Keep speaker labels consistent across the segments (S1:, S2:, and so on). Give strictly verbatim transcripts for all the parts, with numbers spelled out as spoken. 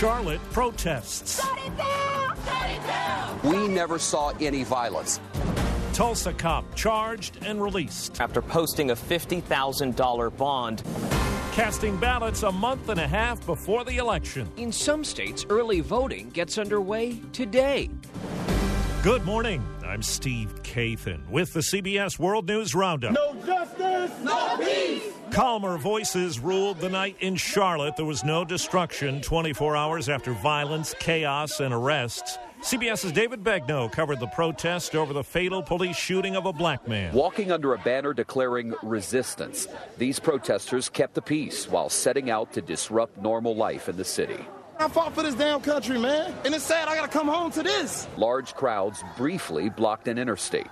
S1: Charlotte protests.
S2: Shut it down! Shut it down!
S3: We never saw any violence.
S1: Tulsa cop charged and released
S4: after posting a fifty thousand dollars bond.
S1: Casting ballots a month and a half before the election.
S5: In some states, early voting gets underway today.
S1: Good morning. I'm Steve Kathan with the C B S World News Roundup.
S6: No justice, no peace.
S1: Calmer voices ruled the night in Charlotte. There was no destruction twenty-four hours after violence, chaos, and arrests. CBS's David Begnaud covered the protest over the fatal police shooting of a black man.
S3: Walking under a banner declaring resistance, these protesters kept the peace while setting out to disrupt normal life in the city.
S6: I fought for this damn country, man, and it's sad I gotta come home to this.
S3: Large crowds briefly blocked an interstate.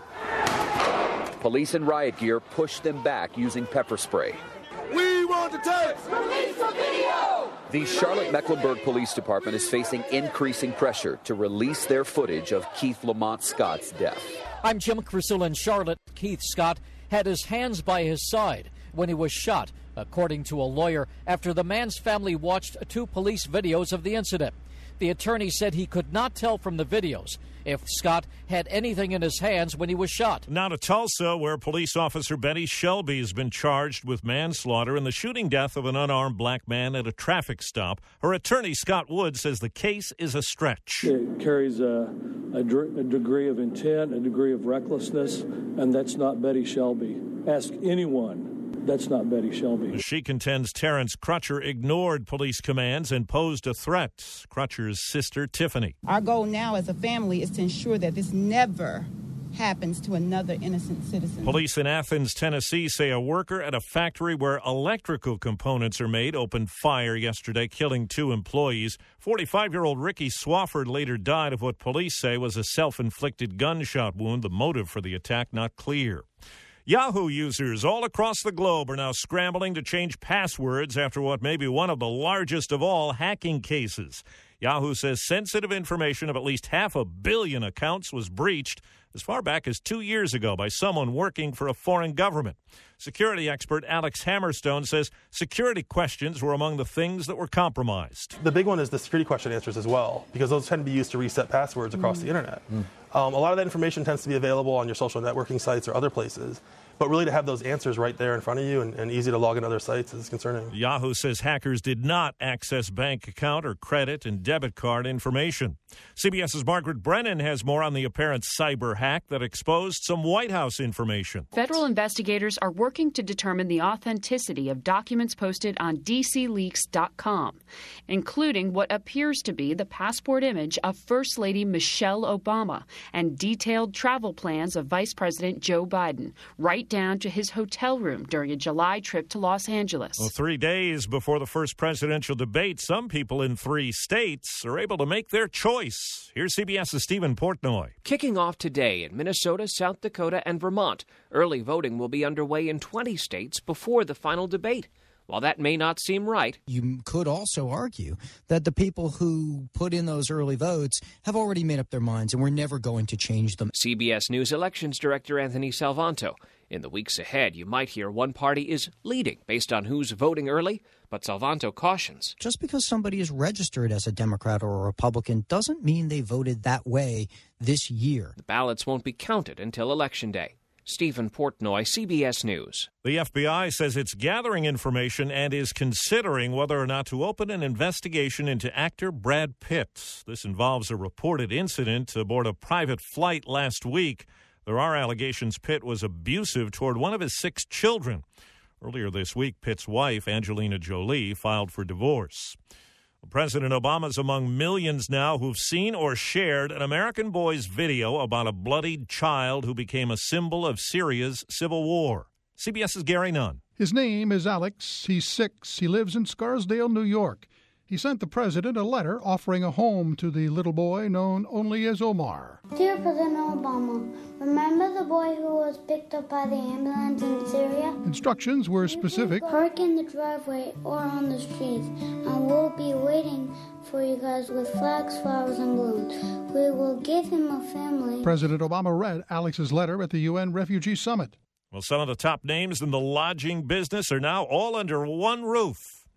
S3: Police in riot gear pushed them back using pepper spray.
S6: We want the tapes! Release the video!
S3: The Charlotte-Mecklenburg Police Department is facing increasing pressure to release their footage of Keith Lamont Scott's death.
S7: I'm Jim Crusoe in Charlotte. Keith Scott had his hands by his side when he was shot, according to a lawyer, after the man's family watched two police videos of the incident. The attorney said he could not tell from the videos if Scott had anything in his hands when he was shot.
S1: Now to Tulsa, where police officer Betty Shelby has been charged with manslaughter in the shooting death of an unarmed black man at a traffic stop. Her attorney, Scott Wood, says the case is a stretch.
S8: It carries a, a, a degree of intent, a degree of recklessness, and that's not Betty Shelby. Ask anyone. That's not Betty Shelby.
S1: She contends Terrence Crutcher ignored police commands and posed a threat. Crutcher's sister, Tiffany.
S9: Our goal now as a family is to ensure that this never happens to another innocent citizen.
S1: Police in Athens, Tennessee say a worker at a factory where electrical components are made opened fire yesterday, killing two employees. forty-five-year-old Ricky Swafford later died of what police say was a self-inflicted gunshot wound. The motive for the attack not clear. Yahoo users all across the globe are now scrambling to change passwords after what may be one of the largest of all hacking cases. Yahoo says sensitive information of at least half a billion accounts was breached as far back as two years ago by someone working for a foreign government. Security expert Alex Hammerstone says security questions were among the things that were compromised.
S10: The big one is the security question answers as well, because those tend to be used to reset passwords across mm. the internet. Mm. Um, a lot of that information tends to be available on your social networking sites or other places. But really to have those answers right there in front of you and, and easy to log in other sites is concerning.
S1: Yahoo says hackers did not access bank account or credit and debit card information. CBS's Margaret Brennan has more on the apparent cyber hack that exposed some White House information.
S11: Federal investigators are working to determine the authenticity of documents posted on D C leaks dot com, including what appears to be the passport image of First Lady Michelle Obama and detailed travel plans of Vice President Joe Biden, right down to his hotel room during a July trip to Los Angeles.
S1: Well, three days before the first presidential debate, some people in three states are able to make their choice. Here's CBS's Stephen Portnoy.
S5: Kicking off today in Minnesota, South Dakota, and Vermont, early voting will be underway in twenty states before the final debate. While that may not seem right,
S12: you could also argue that the people who put in those early votes have already made up their minds and we're never going to change them.
S5: C B S News Elections Director Anthony Salvanto. In the weeks ahead, you might hear one party is leading based on who's voting early, but Salvanto cautions.
S12: Just because somebody is registered as a Democrat or a Republican doesn't mean they voted that way this year.
S5: The ballots won't be counted until Election Day. Stephen Portnoy, C B S News.
S1: The F B I says it's gathering information and is considering whether or not to open an investigation into actor Brad Pitt. This involves a reported incident aboard a private flight last week. There are allegations Pitt was abusive toward one of his six children. Earlier this week, Pitt's wife, Angelina Jolie, filed for divorce. President Obama's among millions now who've seen or shared an American boy's video about a bloodied child who became a symbol of Syria's civil war. CBS's Gary Nunn.
S13: His name is Alex. He's six. He lives in Scarsdale, New York. He sent the president a letter offering a home to the little boy known only as Omar.
S14: Dear President Obama, remember the boy who was picked up by the ambulance in Syria?
S13: Instructions were specific.
S14: Park in the driveway or on the streets, and we'll be waiting for you guys with flags, flowers, and balloons. We will give him a family.
S13: President Obama read Alex's letter at the U N Refugee Summit.
S1: Well, some of the top names in the lodging business are now all under one roof.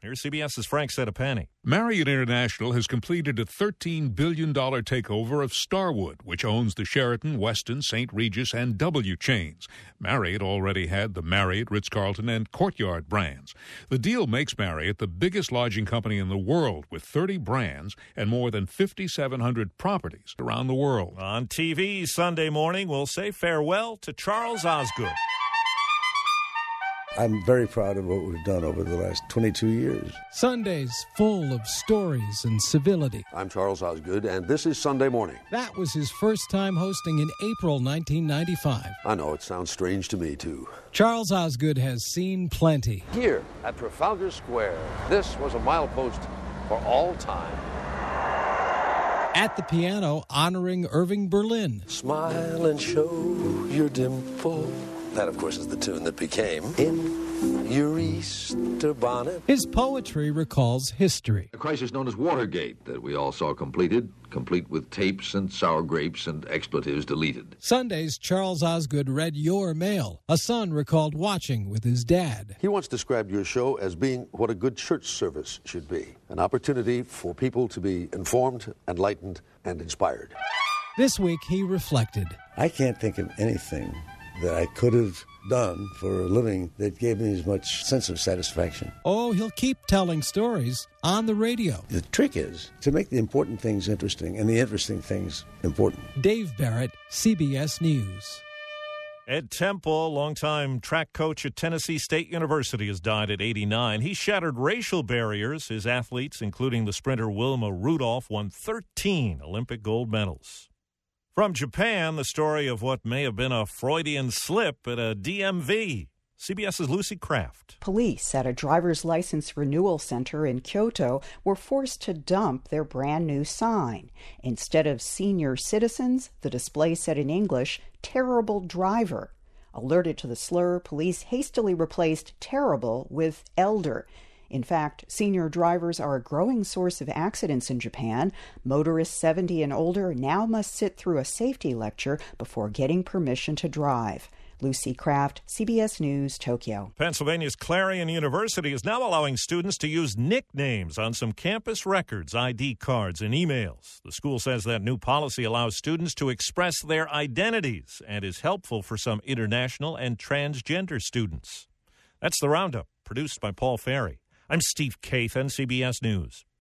S1: Here's CBS's Frank Sedapani.
S15: Marriott International has completed a thirteen billion dollars takeover of Starwood, which owns the Sheraton, Westin, Saint Regis, and W chains. Marriott already had the Marriott, Ritz-Carlton, and Courtyard brands. The deal makes Marriott the biggest lodging company in the world, with thirty brands and more than five thousand seven hundred properties around the world.
S1: On T V Sunday morning, we'll say farewell to Charles Osgood.
S16: I'm very proud of what we've done over the last twenty-two years.
S17: Sundays full of stories and civility.
S18: I'm Charles Osgood, and this is Sunday Morning.
S17: That was his first time hosting in April nineteen ninety-five.
S18: I know, it sounds strange to me, too.
S17: Charles Osgood has seen plenty.
S18: Here at Trafalgar Square, this was a milepost for all time.
S17: At the piano, honoring Irving Berlin.
S19: Smile and show your dimple. That, of course, is the tune that became In Your Easter Bonnet.
S17: His poetry recalls history.
S20: A crisis known as Watergate that we all saw completed, complete with tapes and sour grapes and expletives deleted.
S17: Sundays, Charles Osgood read your mail. A son recalled watching with his dad.
S18: He once described your show as being what a good church service should be. An opportunity for people to be informed, enlightened, and inspired.
S17: This week, he reflected.
S16: I can't think of anything that I could have done for a living that gave me as much sense of satisfaction.
S17: Oh, he'll keep telling stories on the radio.
S16: The trick is to make the important things interesting and the interesting things important.
S17: Dave Barrett, C B S News.
S1: Ed Temple, longtime track coach at Tennessee State University, has died at eighty-nine. He shattered racial barriers. His athletes, including the sprinter Wilma Rudolph, won thirteen Olympic gold medals. From Japan, the story of what may have been a Freudian slip at a D M V. CBS's Lucy Kraft.
S21: Police at a driver's license renewal center in Kyoto were forced to dump their brand new sign. Instead of senior citizens, the display said in English, terrible driver. Alerted to the slur, police hastily replaced terrible with elder. In fact, senior drivers are a growing source of accidents in Japan. Motorists seventy and older now must sit through a safety lecture before getting permission to drive. Lucy Kraft, C B S News, Tokyo.
S1: Pennsylvania's Clarion University is now allowing students to use nicknames on some campus records, I D cards, and emails. The school says that new policy allows students to express their identities and is helpful for some international and transgender students. That's the Roundup, produced by Paul Ferry. I'm Steve Kathan, C B S News.